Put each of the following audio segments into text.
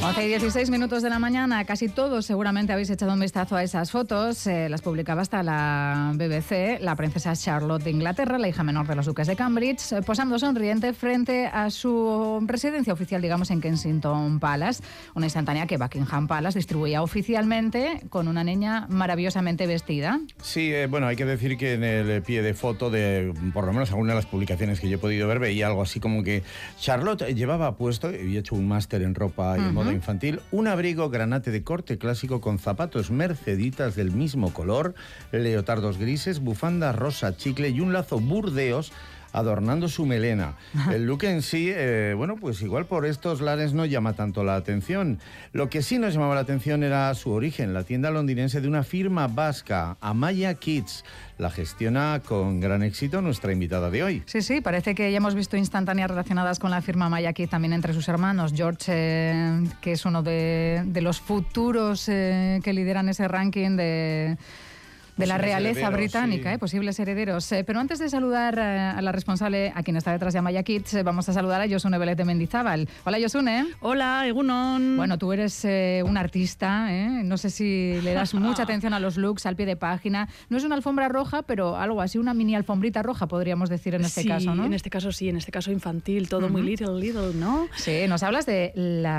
11:16 de la mañana, casi todos seguramente habéis echado un vistazo a esas fotos, las publicaba hasta la BBC, la princesa Charlotte de Inglaterra, la hija menor de los duques de Cambridge, posando sonriente frente a su residencia oficial, digamos, en Kensington Palace, una instantánea que Buckingham Palace distribuía oficialmente con una niña maravillosamente vestida. Sí, bueno, hay que decir que en el pie de foto de, por lo menos alguna de las publicaciones que yo he podido ver, veía algo así como que Charlotte llevaba puesto, había hecho un máster en ropa y moda infantil, un abrigo granate de corte clásico con zapatos merceditas del mismo color, leotardos grises, bufanda rosa chicle y un lazo burdeos adornando su melena. El look en sí, bueno, pues igual por estos lares no llama tanto la atención. Lo que sí nos llamaba la atención era su origen, la tienda londinense de una firma vasca, Amaya Kids. La gestiona con gran éxito nuestra invitada de hoy. Sí, sí, parece que ya hemos visto instantáneas relacionadas con la firma Amaya Kids también entre sus hermanos. George, que es uno de los futuros que lideran ese ranking de la realeza británica, sí. Posibles herederos. Pero antes de saludar a la responsable, a quien está detrás de Amaya Kids, vamos a saludar a Josune Belet de Mendizábal. Hola, Josune. Hola, Egunon. Bueno, tú eres un artista, no sé si le das mucha atención a los looks, al pie de página. No es una alfombra roja, pero algo así, una mini alfombrita roja, podríamos decir en este caso, ¿no? En este caso sí, en este caso infantil, todo muy little, ¿no? Sí, ¿nos hablas de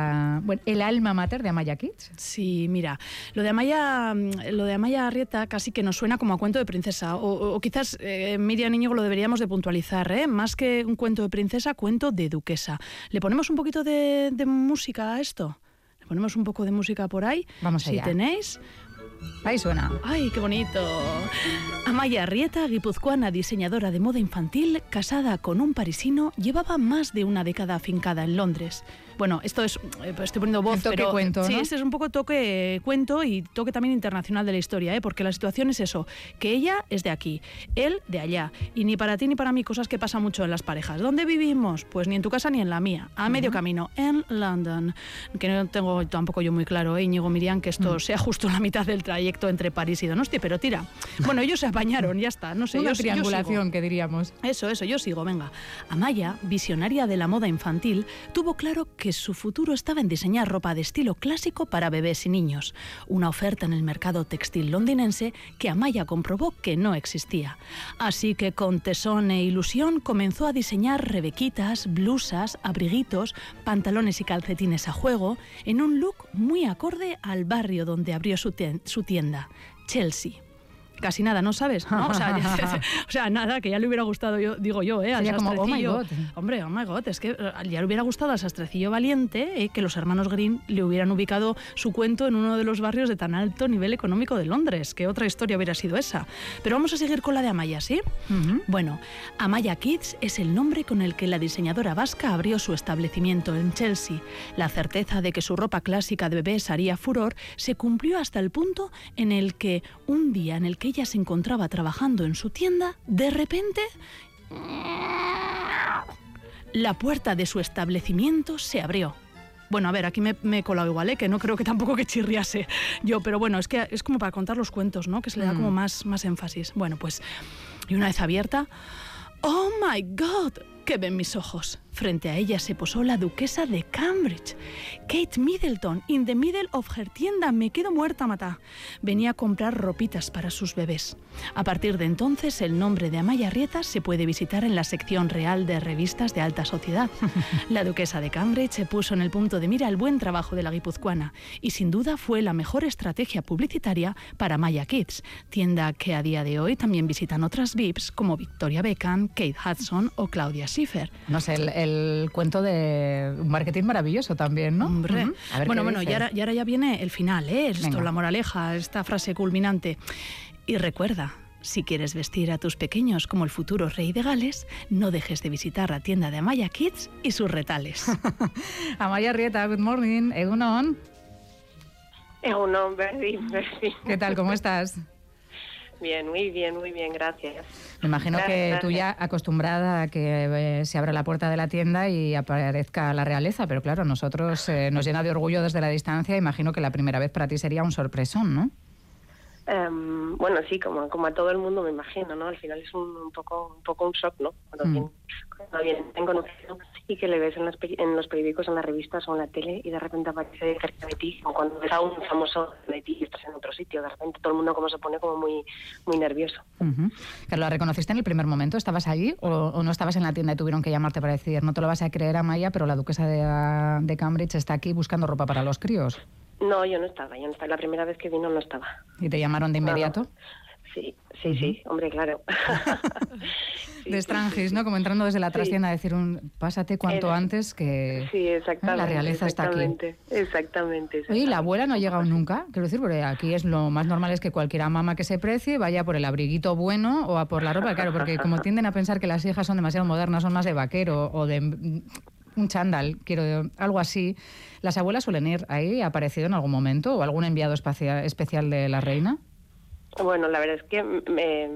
el alma mater de Amaya Kids? Sí, mira, lo de Amaya Arrieta casi que nos suena como a cuento de princesa, o quizás Miriam Íñigo lo deberíamos de puntualizar, más que un cuento de princesa, cuento de duquesa. ¿Le ponemos un poquito de música a esto? ¿Le ponemos un poco de música por ahí? Vamos allá. Si tenéis... Ahí suena. ¡Ay, qué bonito! Amaya Arrieta, guipuzcoana diseñadora de moda infantil, casada con un parisino, llevaba más de una década afincada en Londres. Bueno, esto es... estoy poniendo voz, toque pero... cuento, sí, ¿no? este es un poco toque cuento y toque también internacional de la historia, porque la situación es eso, que ella es de aquí, él de allá. Y ni para ti ni para mí cosas que pasan mucho en las parejas. ¿Dónde vivimos? Pues ni en tu casa ni en la mía. A medio camino, en London. Que no tengo tampoco yo muy claro, Íñigo, Miriam, que esto sea justo la mitad del trayecto entre París y Donosti, pero tira. Bueno, ellos se apañaron, ya está. No sé, una yo triangulación, sigo. que diríamos. Eso, yo sigo, venga. Amaya, visionaria de la moda infantil, tuvo claro que su futuro estaba en diseñar ropa de estilo clásico para bebés y niños. Una oferta en el mercado textil londinense que Amaya comprobó que no existía. Así que con tesón e ilusión comenzó a diseñar rebequitas, blusas, abriguitos, pantalones y calcetines a juego, en un look muy acorde al barrio donde abrió su tienda, Chelsea. Casi nada, ¿no sabes? ¿No? O sea, nada, que ya le hubiera gustado, digo yo, al sería como, sastrecillo. oh my God. Hombre, oh my God, es que ya le hubiera gustado al sastrecillo valiente que los hermanos Green le hubieran ubicado su cuento en uno de los barrios de tan alto nivel económico de Londres. ¿Qué otra historia hubiera sido esa? Pero vamos a seguir con la de Amaya, ¿sí? Bueno, Amaya Kids es el nombre con el que la diseñadora vasca abrió su establecimiento en Chelsea. La certeza de que su ropa clásica de bebés haría furor se cumplió hasta el punto en el que un día en el que ella se encontraba trabajando en su tienda, de repente la puerta de su establecimiento se abrió. Bueno, a ver, aquí me he colado igual, que no creo que tampoco que chirriase yo, pero bueno, es que es como para contar los cuentos, ¿no? Que se le da como más énfasis. Bueno, pues, y una vez abierta, ¡oh my God! ¿Qué ven mis ojos? Frente a ella se posó la duquesa de Cambridge, Kate Middleton, in the middle of her tienda. Me quedo muerta, matá. Venía a comprar ropitas para sus bebés. A partir de entonces, el nombre de Amaya Arrieta se puede visitar en la sección real de revistas de alta sociedad. La duquesa de Cambridge se puso en el punto de mira el buen trabajo de la guipuzcoana y sin duda fue la mejor estrategia publicitaria para Amaya Kids, tienda que a día de hoy también visitan otras VIPs como Victoria Beckham, Kate Hudson o Claudia Schiffer. No sé, el cuento de un marketing maravilloso también, ¿no? Hombre. Bueno, y ahora ya viene el final, esto, la moraleja, esta frase culminante. Y recuerda, si quieres vestir a tus pequeños como el futuro rey de Gales, no dejes de visitar la tienda de Amaya Kids y sus retales. Amaya Arrieta, good morning, Egunon. Egunon, Berdi. ¿Qué tal, cómo estás? Bien, muy bien, gracias. Me imagino que tú ya acostumbrada a que se abra la puerta de la tienda y aparezca la realeza, pero claro, nosotros nos llena de orgullo desde la distancia. Imagino que la primera vez para ti sería un sorpresón, ¿no? Bueno, sí, como a todo el mundo me imagino, ¿no? Al final es un poco un shock, ¿no? Cuando viene tan conocido y que le ves en los periódicos, en las revistas o en la tele y de repente aparece cerca de ti, como cuando ves a un famoso de ti y estás en otro sitio, de repente todo el mundo como se pone como muy nervioso. ¿Pero la reconociste en el primer momento? ¿Estabas allí o no estabas en la tienda y tuvieron que llamarte para decir, no te lo vas a creer, Amaya, pero la duquesa de Cambridge está aquí buscando ropa para los críos? No, yo no estaba. La primera vez que vino no estaba. ¿Y te llamaron de inmediato? No. Sí, hombre, claro. De Strangis, ¿no? Como entrando desde la trastienda a decir pásate cuanto antes que sí, exactamente, la realeza está aquí. Exactamente. Oye, ¿y la abuela no ha llegado nunca? Quiero decir, porque aquí es lo más normal es que cualquier mamá que se precie vaya por el abriguito bueno o a por la ropa, claro, porque como tienden a pensar que las hijas son demasiado modernas, son más de vaquero o de un chándal, algo así. ¿Las abuelas suelen ir ahí? ¿Ha aparecido en algún momento? ¿O algún enviado especial de la reina? Bueno, la verdad es que...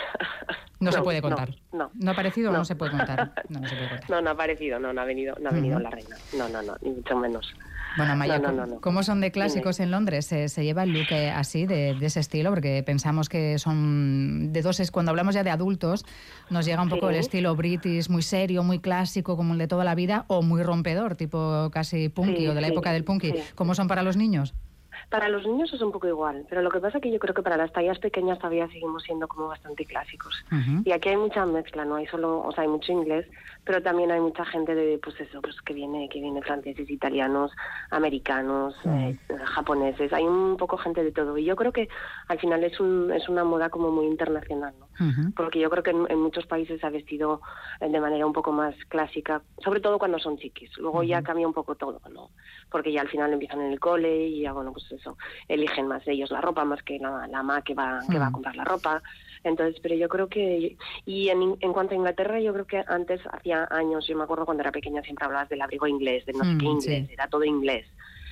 No se puede contar. No ha aparecido o no se puede contar. No ha aparecido, no ha venido la reina. No, ni mucho menos. Bueno, Amaya, ¿cómo son de clásicos en Londres? ¿Se lleva el look así, de ese estilo? Porque pensamos que son de dos... Cuando hablamos ya de adultos, nos llega un poco el estilo british, muy serio, muy clásico, como el de toda la vida, o muy rompedor, tipo casi punky, o de la época del punky. ¿Cómo son para los niños? Para los niños es un poco igual, pero lo que pasa es que yo creo que para las tallas pequeñas todavía seguimos siendo como bastante clásicos. Y aquí hay mucha mezcla, no hay solo, hay mucho inglés, pero también hay mucha gente de, que viene franceses, italianos, americanos, japoneses, hay un poco gente de todo. Y yo creo que al final es una moda como muy internacional, ¿no? Porque yo creo que en muchos países se ha vestido de manera un poco más clásica, sobre todo cuando son chiquis. Luego ya cambia un poco todo, ¿no? Porque ya al final empiezan en el cole y ya, bueno, pues eso, eligen más ellos la ropa más que la mamá que va a comprar la ropa. Entonces, pero yo creo que... Y en cuanto a Inglaterra, yo creo que antes, hacía años, yo me acuerdo cuando era pequeña siempre hablabas del abrigo inglés, de no sé qué inglés, era todo inglés.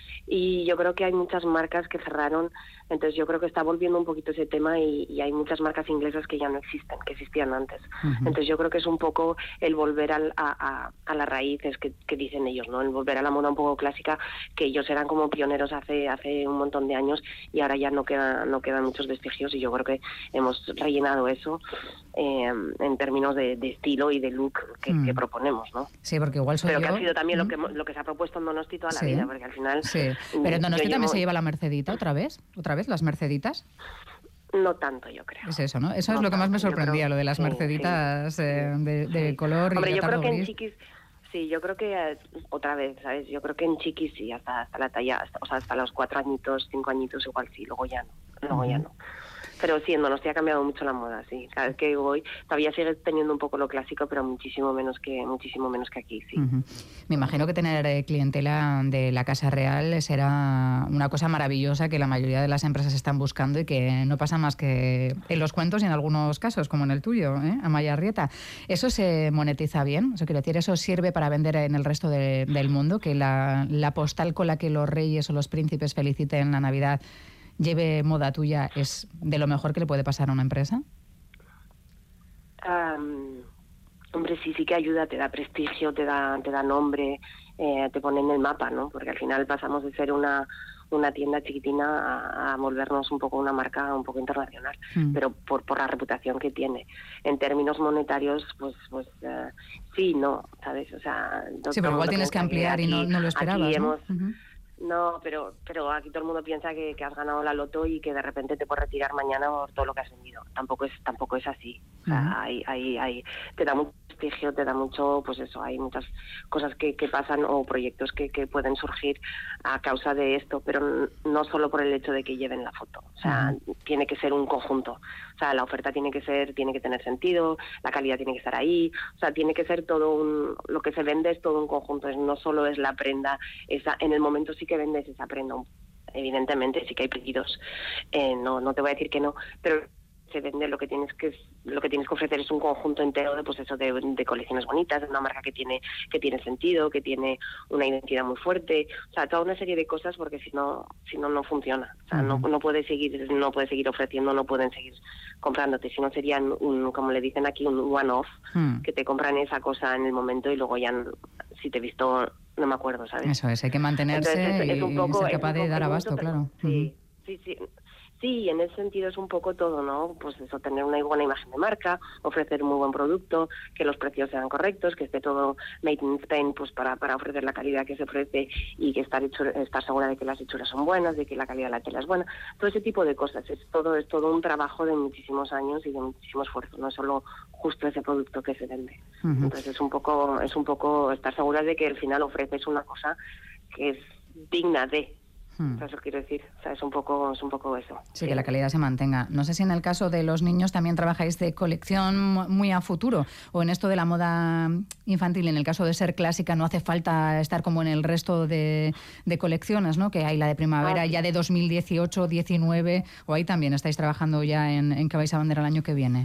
Y yo creo que hay muchas marcas que cerraron, entonces yo creo que está volviendo un poquito ese tema y hay muchas marcas inglesas que ya no existen, que existían antes. Entonces yo creo que es un poco el volver a las raíces que dicen ellos, ¿no? El volver a la moda un poco clásica, que ellos eran como pioneros hace un montón de años y ahora ya no quedan muchos vestigios y yo creo que hemos rellenado eso en términos de estilo y de look que proponemos, ¿no? Sí, porque igual soy Pero yo... que ha sido también lo que se ha propuesto en Donosti toda la vida, porque al final... Sí. Pero en Donosti también se lleva la Mercedita otra vez, las Merceditas. No tanto, yo creo. Es eso, ¿no? Eso es lo que más me sorprendía, lo de las Merceditas de color. Hombre, y yo creo que gris. en chiquis... Sí, yo creo que otra vez, ¿sabes? Yo creo que en chiquis sí, hasta la talla, hasta los 4 añitos, 5 añitos igual sí, luego ya no. Pero sí, en Donosti ha cambiado mucho la moda, sí. Cada vez que voy, todavía sigue teniendo un poco lo clásico, pero muchísimo menos que aquí, sí. Me imagino que tener clientela de la Casa Real será una cosa maravillosa que la mayoría de las empresas están buscando y que no pasa más que en los cuentos y en algunos casos, como en el tuyo, Amaya Arrieta. ¿Eso se monetiza bien? Eso quiere decir, ¿eso sirve para vender en el resto del mundo? Que la postal con la que los reyes o los príncipes feliciten la Navidad lleve moda tuya es de lo mejor que le puede pasar a una empresa? Hombre, sí que ayuda, te da prestigio, te da nombre, te pone en el mapa, ¿no? Porque al final pasamos de ser una tienda chiquitina a volvernos un poco una marca un poco internacional, pero por la reputación que tiene. En términos monetarios, pues sí, no, ¿sabes? O sea... Sí, pero igual tienes que ampliar y no lo esperabas, ¿no? No, pero aquí todo el mundo piensa que has ganado la loto y que de repente te puedes retirar mañana por todo lo que has vendido. Tampoco es así. O sea, te da mucho prestigio, te da mucho, pues eso, hay muchas cosas que pasan o proyectos que pueden surgir a causa de esto, pero no solo por el hecho de que lleven la foto. O sea, tiene que ser un conjunto. O sea, la oferta tiene que tener sentido, la calidad tiene que estar ahí, o sea, tiene que ser todo lo que se vende es todo un conjunto, no solo es la prenda, en el momento sí que vendes esa prenda, evidentemente sí que hay pedidos, no te voy a decir que no, pero se vende lo que tienes que ofrecer es un conjunto entero de colecciones bonitas, de una marca que tiene sentido, que tiene una identidad muy fuerte, o sea, toda una serie de cosas, porque si no funciona. O sea, no puedes seguir ofreciendo, no pueden seguir comprándote, si no serían como le dicen aquí, un one-off, que te compran esa cosa en el momento y luego ya si te he visto no me acuerdo, ¿sabes? Eso es, hay que mantenerse. Entonces, es un poco, y ser capaz de dar abasto, claro. Sí. Sí, en ese sentido es un poco todo, ¿no? Pues eso, tener una buena imagen de marca, ofrecer un muy buen producto, que los precios sean correctos, que esté todo made in Spain, pues para ofrecer la calidad que se ofrece y que estar segura de que las hechuras son buenas, de que la calidad de la tela es buena. Todo ese tipo de cosas. Es todo un trabajo de muchísimos años y de muchísimo esfuerzo, no es solo justo ese producto que se vende. Entonces es un poco estar segura de que al final ofreces una cosa que es digna de. Eso quiero decir, o sea, es un poco eso. Sí, que la calidad se mantenga. No sé si en el caso de los niños también trabajáis de colección muy a futuro, o en esto de la moda infantil, en el caso de ser clásica, no hace falta estar como en el resto de colecciones, ¿no? Que hay la de primavera ya de 2018, 19, o ahí también estáis trabajando ya en que vais a vender el año que viene.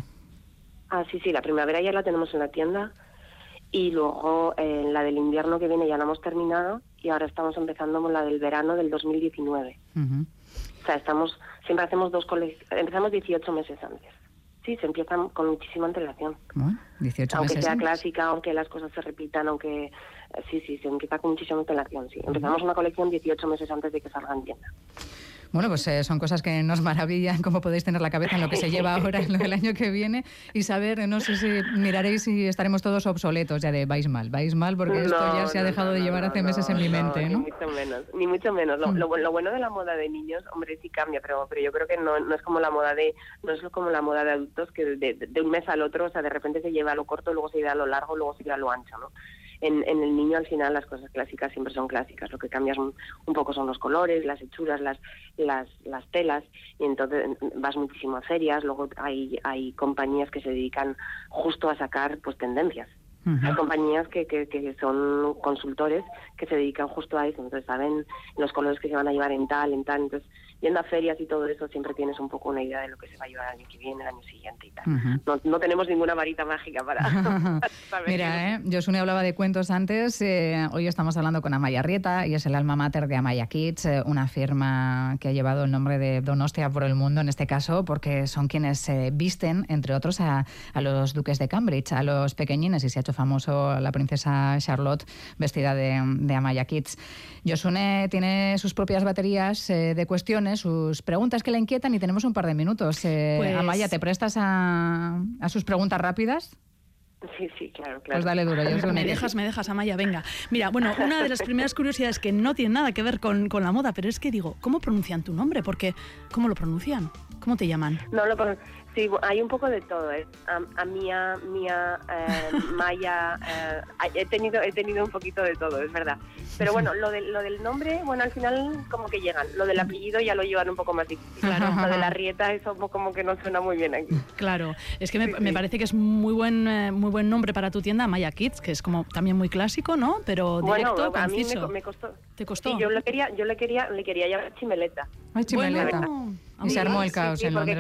Sí, la primavera ya la tenemos en la tienda. Y luego la del invierno que viene ya la hemos terminado y ahora estamos empezando con la del verano del 2019. O sea, siempre hacemos empezamos 18 meses antes. Sí, se empieza con muchísima antelación. Bueno, 18 aunque meses sea antes. clásica, aunque las cosas se repitan, aunque... Sí, se empieza con muchísima antelación, sí. Empezamos una colección 18 meses antes de que salga en tienda. Bueno, pues son cosas que nos maravillan, cómo podéis tener la cabeza en lo que se lleva ahora, en lo del año que viene, y saber, no sé si miraréis si estaremos todos obsoletos ya de vais mal, porque esto ya se ha dejado de llevar hace meses en mi mente, ¿no? Ni mucho menos. Lo bueno de la moda de niños, hombre, sí cambia, pero yo creo que no es como la moda de adultos, que de un mes al otro, o sea, de repente se lleva a lo corto, luego se lleva a lo largo, luego se lleva a lo ancho, ¿no? En el niño al final las cosas clásicas siempre son clásicas, lo que cambia un poco son los colores, las hechuras, las telas, y entonces vas muchísimo a ferias, luego hay compañías que se dedican justo a sacar pues tendencias. Hay compañías que son consultores que se dedican justo a eso, entonces saben los colores que se van a llevar en tal, entonces yendo a ferias y todo eso siempre tienes un poco una idea de lo que se va a llevar el año que viene, el año siguiente y tal. No tenemos ninguna varita mágica para saber. Mira, Josune hablaba de cuentos antes, hoy estamos hablando con Amaia Arrieta y es el alma mater de Amaia Kids, una firma que ha llevado el nombre de Donostia por el mundo en este caso, porque son quienes visten, entre otros, a los duques de Cambridge, a los pequeñines, y se ha hecho famoso la princesa Charlotte vestida de Amaia Kids. Josune tiene sus propias baterías de cuestiones, sus preguntas que le inquietan y tenemos un par de minutos. Amaia, ¿te prestas a sus preguntas rápidas? Sí, claro. Pues dale duro, Josune. Me dejas, Amaia, venga. Mira, bueno, una de las primeras curiosidades que no tiene nada que ver con la moda, pero es que digo, ¿cómo pronuncian tu nombre? Porque, ¿cómo lo pronuncian? ¿Cómo te llaman? Sí, hay un poco de todo, Mía, Maya, he tenido un poquito de todo, es verdad. Pero bueno, lo del nombre, bueno, al final como que llegan. Lo del apellido ya lo llevan un poco más difícil. Claro. Lo de la Arrieta, eso como que no suena muy bien aquí. Claro, es que me parece que es muy buen nombre para tu tienda, Amaia Kids, que es como también muy clásico, ¿no? Pero directo, conciso. A mí me costó. ¿Te costó? Sí, yo le quería llamar Chimeleta. Ay, Chimeleta. Bueno, y se armó el caos en Londres,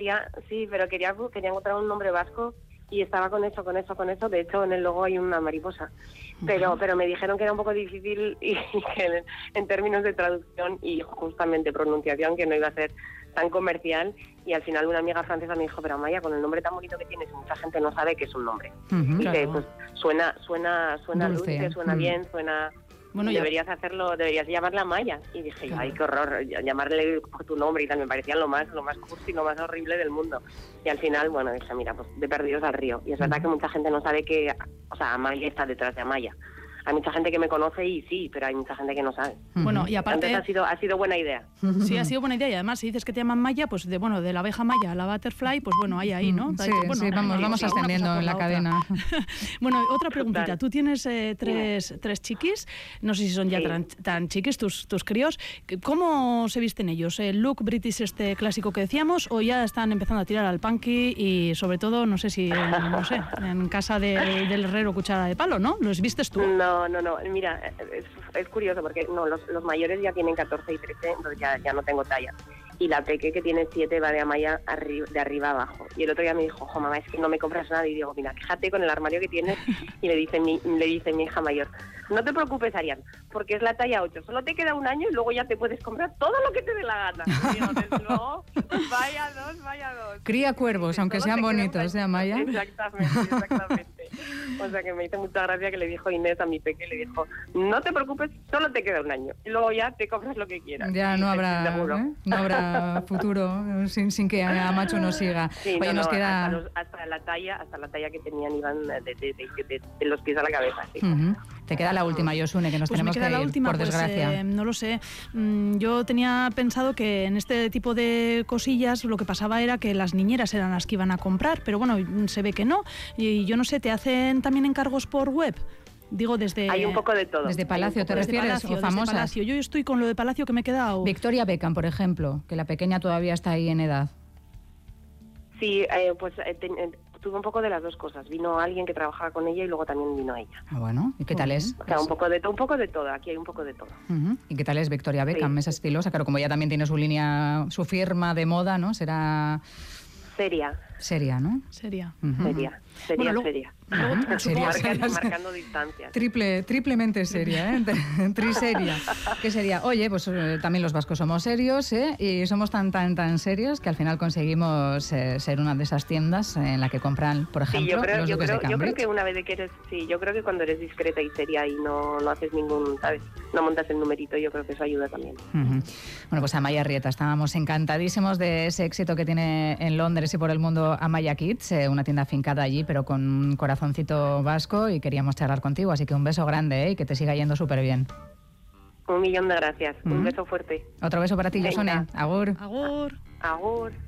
pero quería encontrar un nombre vasco y estaba con eso. De hecho, en el logo hay una mariposa. Pero me dijeron que era un poco difícil y que en términos de traducción y justamente pronunciación, que no iba a ser tan comercial, y al final una amiga francesa me dijo, pero Amaia, con el nombre tan bonito que tienes, mucha gente no sabe que es un nombre. Y que pues suena dulce, suena bien, suena... Bueno, deberías llamarla Maya. Y dije, claro. Ay, qué horror, llamarle por tu nombre y tal, me parecía lo más cursi, lo más horrible del mundo. Y al final, bueno, dije, mira, pues de perdidos al río. Y es verdad que mucha gente no sabe que, o sea, Amaya está detrás de Amaya. Hay mucha gente que me conoce y sí, pero hay mucha gente que no sabe. Bueno, y aparte... Entonces ha sido buena idea. Sí, ha sido buena idea. Y además, si dices que te llaman Maya, pues de la abeja Maya a la butterfly, pues bueno, ahí, ¿no? Sí, vamos ascendiendo en la cadena. Bueno, otra preguntita. Total. Tú tienes tres chiquis, no sé si son ya tan chiquis tus críos. ¿Cómo se visten ellos? ¿El look british clásico que decíamos o ya están empezando a tirar al punky y sobre todo, no sé si, en casa del herrero cuchara de palo, ¿no? ¿Los vistes tú? No, mira, es curioso porque los mayores ya tienen 14 y 13, entonces ya no tengo talla. Y la peque que tiene 7 va de Amaya de arriba abajo. Y el otro día me dijo, mamá, es que no me compras nada. Y digo, mira, fíjate con el armario que tienes. Y le dice mi hija mayor, no te preocupes, Arián, porque es la talla 8. Solo te queda un año y luego ya te puedes comprar todo lo que te dé la gana. Y digo, desde luego, vaya dos. Cría cuervos, aunque sean bonitos, ¿eh, Amaya? Exactamente. O sea que me hizo mucha gracia que le dijo Inés a mi peque, le dijo, no te preocupes, solo te queda un año. Y luego ya te compras lo que quieras. Ya no habrá, no habrá futuro sin que a Machu nos siga. Sí, oye, nos queda... hasta la talla que tenían iban de los pies a la cabeza. Sí. Te queda la última, Yosune, que nos tenemos que ir, la última, por desgracia. No lo sé. Yo tenía pensado que en este tipo de cosillas lo que pasaba era que las niñeras eran las que iban a comprar, pero bueno, se ve que no. Y yo no sé, ¿te hacen también encargos por web? Digo, desde... Hay un poco de todo. ¿Desde Palacio te refieres? ¿O famosas? Palacio. Yo estoy con lo de Palacio que me he quedado... Victoria Beckham, por ejemplo, que la pequeña todavía está ahí en edad. Sí, pues tuve un poco de las dos cosas. Vino alguien que trabajaba con ella y luego también vino ella. Ah, bueno. ¿Y qué tal es? O sea, un poco de todo. Aquí hay un poco de todo. ¿Y qué tal es Victoria Beckham? Sí. Esa estilosa. Claro, como ella también tiene su línea, su firma de moda, ¿no? Será... Seria, ¿no? Seria. Seria. Marcando distancias. Triplemente seria, ¿eh? Triseria. ¿Qué sería? Oye, pues también los vascos somos serios, ¿eh? Y somos tan serios que al final conseguimos ser una de esas tiendas en la que compran, por ejemplo, los duques de Cambridge. Yo creo que una vez que eres... Sí, yo creo que cuando eres discreta y seria y no haces ningún, ¿sabes? No montas el numerito, yo creo que eso ayuda también. Bueno, pues Amaya Arrieta, estábamos encantadísimos de ese éxito que tiene en Londres y por el mundo Amaya Kids, una tienda afincada allí, pero con un corazoncito vasco, y queríamos charlar contigo, así que un beso grande, ¿eh? Y que te siga yendo súper bien. 1.000.000 de gracias. Un beso fuerte. Otro beso para ti, Yosune. Agur. Agur. Agur.